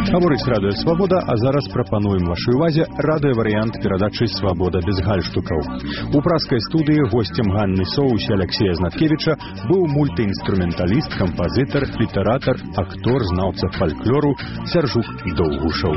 Гаворыць радыё «Свабода», а зараз прапануем вашай увазе радыёварыянт перадачы «Свабода без гальштукаў». У пражскай студыі госцем Ганны Соус і Аляксея Знаткевіча быў мультыінструменталіст, кампазітар, літаратар, актор, знаўца фальклору Сяржук Доўгушаў.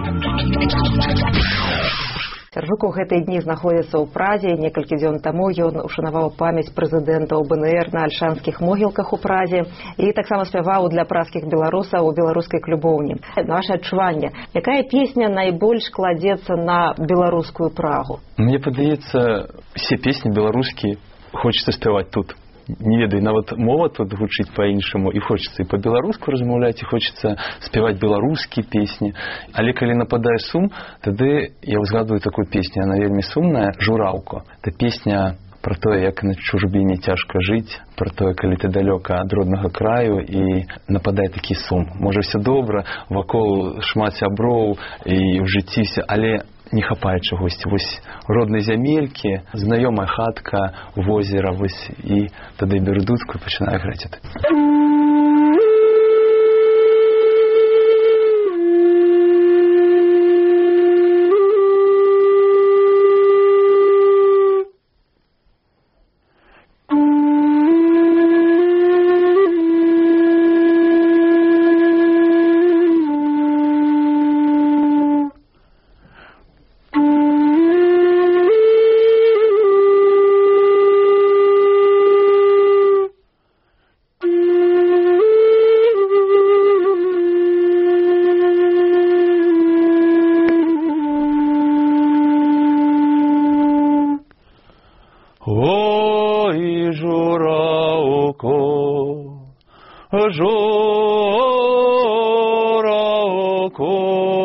Сяржук у гэтыя дні знаходзіцца ў Празе. Некалькі дзён таму ён ушанаваў памяць прэзідэнта БНР на альшанскіх могілках у Празе і таксама спяваў для пражскіх беларусаў у беларускай клубоўні. Ваше адчуванне, якая песня найбольш кладзецца на беларускую Прагу? Мне падаецца, все песні беларускія хочется спяваць тут. Не ведаю, нават мова тут гучыць па-іншаму, і хочацца і па-беларуску размаўляць, і хочацца спяваць беларускія песні. Але калі нападае сум, тады я ўзгадваю такую песню, яна вельмі сумная, «Жураўка». Это песня про тое, як на чужбіне цяжка жыць, про тое, калі ты далёка ад роднага краю і нападае такі сум. Можа, все добра, вакол шмат сяброў і ў жыцці все, але не хапае чагосьці. Вось роднай зямелькі, знаёмая хатка, возера, вось, і тады беру дудку і пачынаю граць это. Ой, жураўко, жураўко,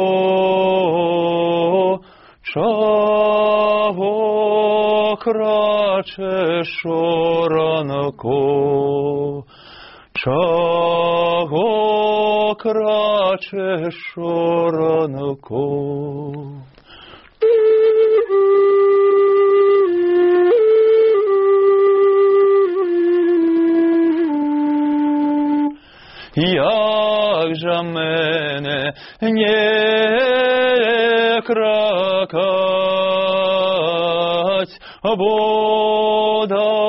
чаго крачеш ранку, чаго крачеш ранку. Як же мене не кракать, бо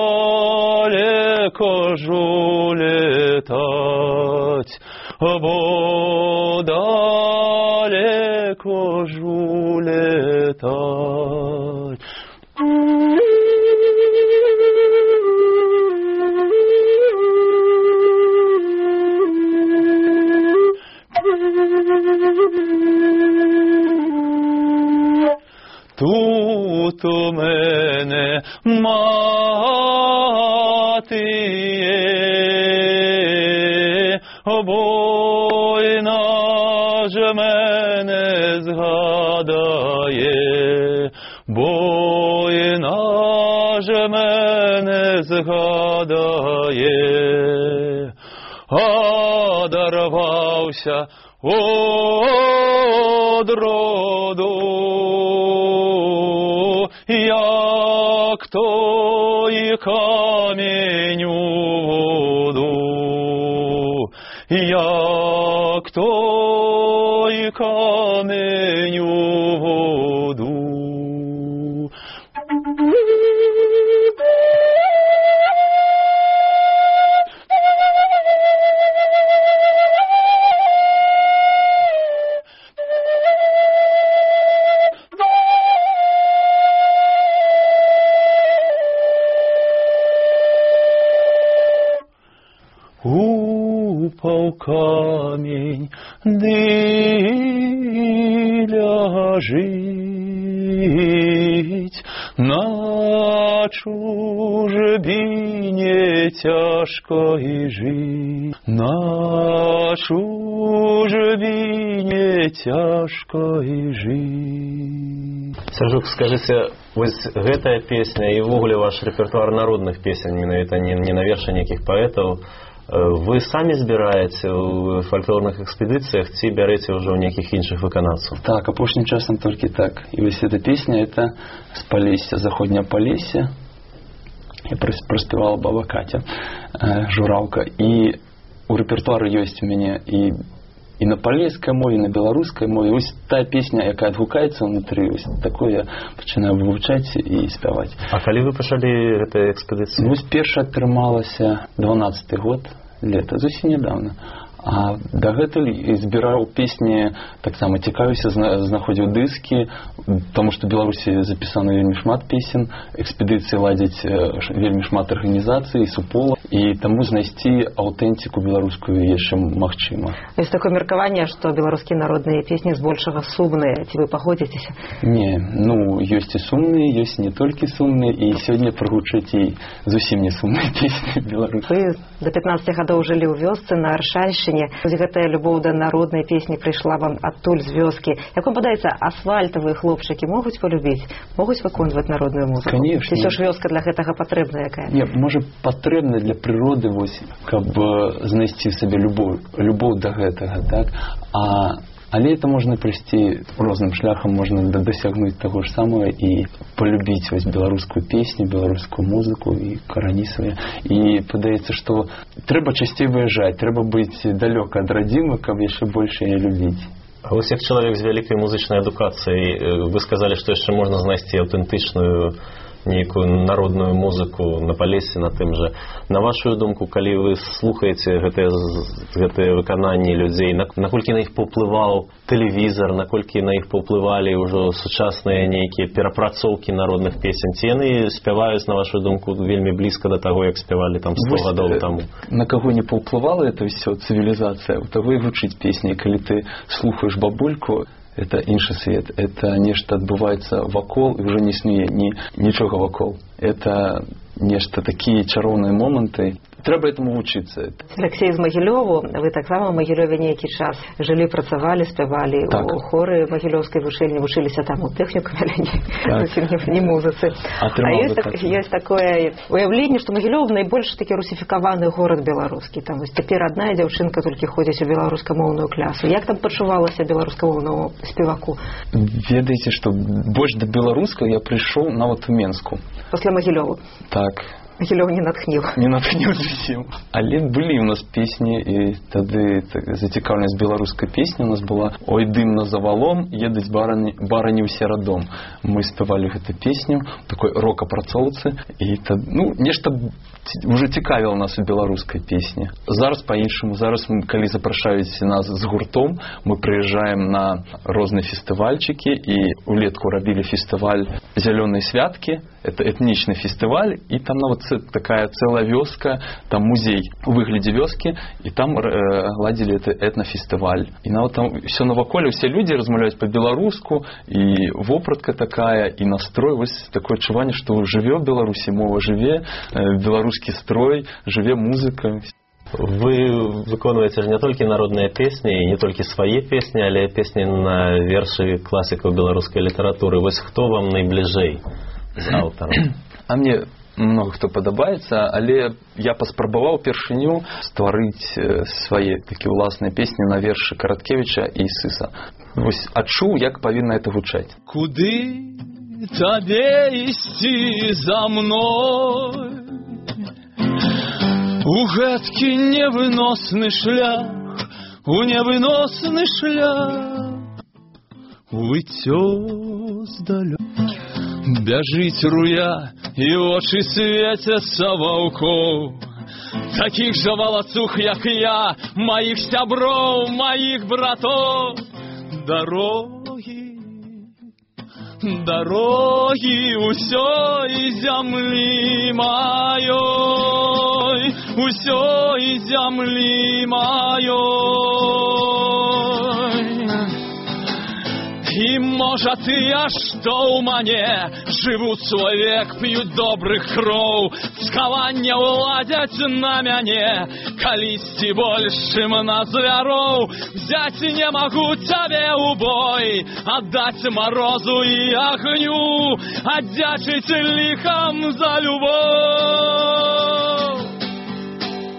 далеко жу летать, бо далеко жу летать. Тут у мене мати є, бойна ж мене згадає, бойна ж мене згадає. Одарвався од роду, як той камінь у воду, як той камінь у воду. Упав камінь, де ляжить, на чужбине тяжко і жить, на чужбине тяжко і жить. Сяржук, скажыце, вось гэтая песня і ўвогуле ваш рэпертуар народных песень, менавіта не на вершы нейкіх паэтаў, вы самі збіраеце ў фальклорных экспедыцыях ці бярэце ўжо ў нейкіх іншых выканаўцаў? Так, апошнім часам толькі так. І вось эта песня, это з Палесся, заходняе Палессе. Я праспявала баба Катя, «Жураўка». І ў рэпертуары ёсць у мяне і і на палескай мове, і на беларускай мове. Вось тая песня, якая адгукаецца ўнутры, вось такое я пачынаю вывучаць і спяваць. А калі вы пачалі гэтую экспедыцыю? Вось перша атрымалася 12-й год, лета, зусім нядаўна. А дагэтуль збіраў песні, таксама цікавіўся, знаходзіў дыскі, таму што ў Беларусі запісана вельмі шмат песен, экспедыцыі ладзяць вельмі шмат арганізацый, супола, і таму знайсці аўтэнтыку беларускую яшчэ магчыма. Ёсць такое меркаванне, што беларускія народныя песні збольшага сумныя. Ці вы пагодзіцеся? Не, ёсць і сумныя, ёсць не толькі сумныя, і сёння прагучаць і зусім не сумныя песні беларускія. Вы до 15 гадоў жылі ў вёсцы на Аршальшчыне. Вось гэтая любоў да народнай песні прыйшла вам адтуль з вёскі. Як вам падаецца, асфальтавыя хлопчыкі могуць полюбіць, могуць выконваць народную музыку? Конечно. Ці ўсё ж вёска для гэтага патрэбна якая? Не, можа патрэбна для прыроды, вось, каб знайсці сабе любоў да гэтага, так? Але это можна прыйсці розным шляхам, можна дасягнуць таго ж самага і полюбіць вось беларускую песню, беларускую музыку і карані свае. І падаецца, што трэба часцей выязджаць, трэба быць далёка ад радзімы, каб яшчэ больш яе любіць. А вось як чалавек з вялікай музычнай адукацыяй, вы сказалі, што яшчэ можна знайсці аўтэнтычную нейкую народную музыку на Палесе, на тым жа. На вашу думку, калі вы слухаеце гэтыя выкананні людзей, наколькі на іх паўплываў тэлевізар, наколькі на іх паўплывалі ўжо сучасныя нейкія перапрацоўкі народных песень, ці яны спяваюць, на вашу думку, вельмі блізка да таго, як спявалі там 100 гадоў таму? На каго не паўплывала это ўсё, цывілізацыя, у таго і гучыць песні. Калі ты слухаеш бабульку, это іншы свет, это нешта адбываецца вакол, і ўжо не існуе нічога вакол. Это нешта такія чароўныя моманты. Трэба этому вучыцца. Алексей з Магілёву, вы таксама ў Магілёве нейкі час жылі, працавалі, спявалі так. У хоры магілёўскай вучэльні, вучыліся там у тэхнікуме, але не музыцы. Ёсць такое уяўленне, што Магілёў найбольш такі русіфікаваны горад беларускі. Там вось цяпер адна дзяўчынка толькі ходзіць у беларускамоўную класу. Як там пачувалася беларускамоўнаму спеваку? Ведаеце, што больш да беларускага я прыйшоў нават у Менску. Пасля Магілёву? Так. Магілёў не натхніў. Не натхніў зусім. Але былі ў нас песні, і тады зацікаўленасць беларускай песні у нас была «Ой, дым на завалом, едуць барані ў серадом». Мы спявалі гэту песню, такой рок-апрацоўцы, і нешта ўжо цікавіла нас у беларускай песні. Зараз па-іншаму, зараз калі запрашаюць нас з гуртом, мы прыязджаем на розныя фестывальчыкі, і улетку рабілі фестываль «Зялёныя святкі», это этнічны фестываль, і там нават такая цэлая вёска, там музей у выглядзе вёскі, і там ладзілі этнафестываль. І нават там ўсё наваколе, усе людзі размаўляюць па-беларуску, і вопратка такая, і настрой, вось такое адчуванне, што жыве ў Беларусі мова, жыве беларускі строй, жыве музыка. Вы выконваеце ж не толькі народныя песні, і не толькі свае песні, але песні на вершы класікаў беларускай літаратуры. Вось хто вам найбліжэй з аўтараў? А мне много хто падабаецца, але я паспрабаваў першыню стварыць свае такія ўласныя песні на вершы Караткевіча і Сыса. Вось адчуў, як павінна это гучаць. Куды табе ісці за мной? У гэткі невыносны шлях, у невыносны шлях, выцё здалёк. Бяжыць руя, і вочы свецяцца ваўкоў, такіх жа валацух, як я, маіх сяброў, маіх братоў. Дарогі ўсёй зямлі маёй, усёй зямлі маёй. І можа тыя, што ў мане жывуць свой век, п'юць добрых кроў, цкавання ўладзяць на мяне, калісьці больш, чым на звяроў. Взяць не магу цябе ў бой, аддаць марозу і агню, аддзячыць ліхам за любоў.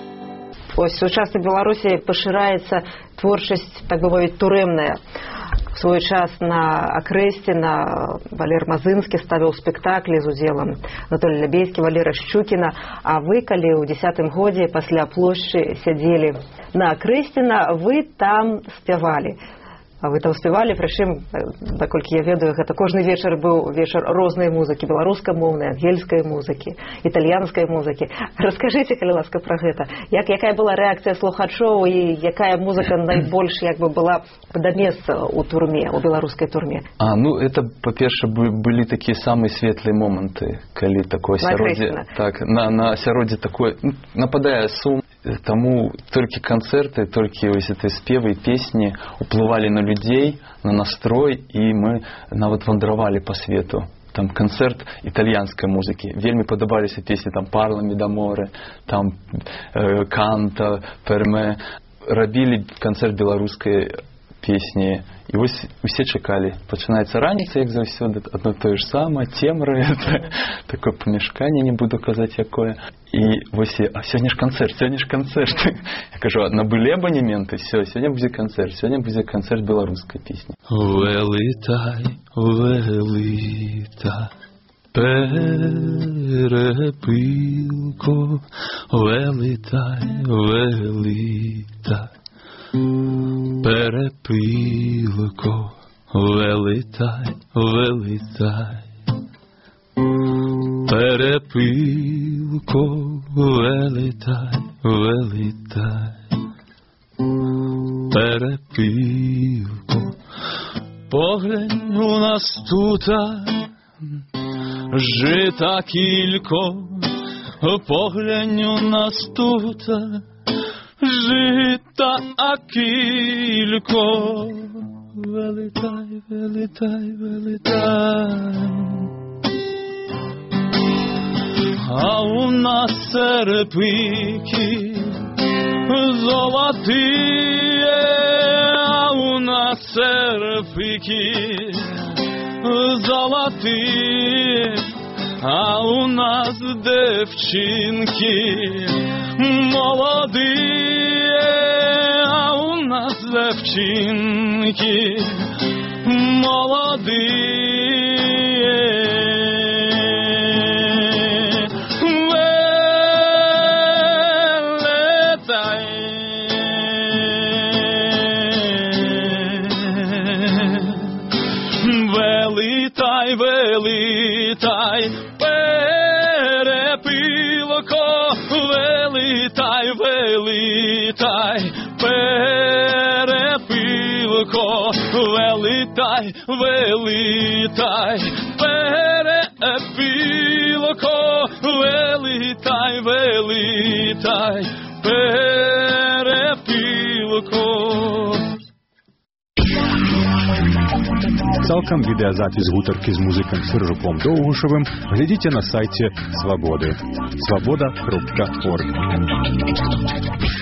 Ось у сучаснай Беларусі пашыраецца творчасць, так бы мовіць, турэмная. свой час на Акрэсціна Валер Мазынскі ставіў спектаклі з удзелам Анатолія Лябейскі, Валера Шчукіна. А вы, калі ў 10-м годзе пасля плошчы сядзелі на Акрэсціна, вы там спявалі. А вы там спявалі, прычым, наколькі я ведаю, гэта кожны вечар быў вечар рознай музыкі, беларускамоўнай, ангельскай музыкі, італьянскай музыкі. Раскажыце, калі ласка, пра гэта. Якая была рэакцыя слухачоў і якая музыка найбольш была да месца ў турме, у беларускай турме? Это, па-перша, былі такія самыя светлыя моманты, калі такое асяроддзе... Так, на асяроддзе такое... Нападае сум. Таму толькі канцэрты, толькі вось гэтыя спевы і песні уплывалі на людзей, на настрой, і мы нават вандравалі па свету. Там канцэрт італьянскай музыкі. Вельмі падабаліся песні там «Parlami d'amore», там «Canto per me». Рабілі канцэрт беларускай песні. І вось усе чакалі. Пачынаецца раніца, як заўсёды, адно тое ж самае, цемра, такое памяшканне, не буду казаць якое. І вось, сёння ж канцэрт. Я кажу, набылі абанементы, сёння будзе канцэрт беларускай песні. Велитай, велитай, перепилко, велитай, велитай. Перепилко, велитай, велитай. Перепилко, велитай, велитай. Перепилко, поглянь, у нас тута жита кілько, поглянь, у нас тута жита кілько. Велитай, велитай, велитай. А у нас серпики золотые, а у нас серпики золотые, а у нас девчинки молодые, а у нас девчинки молодые. Велитай, перепилко, велитай, велитай, перепилко, велитай, велитай, перепилко, велитай, велитай, перепилко. Цалкам відэазапіс гутаркі з музыкам Сержуком Доўгушавым глядзіце на сайце Свабоды. Свабода.орг.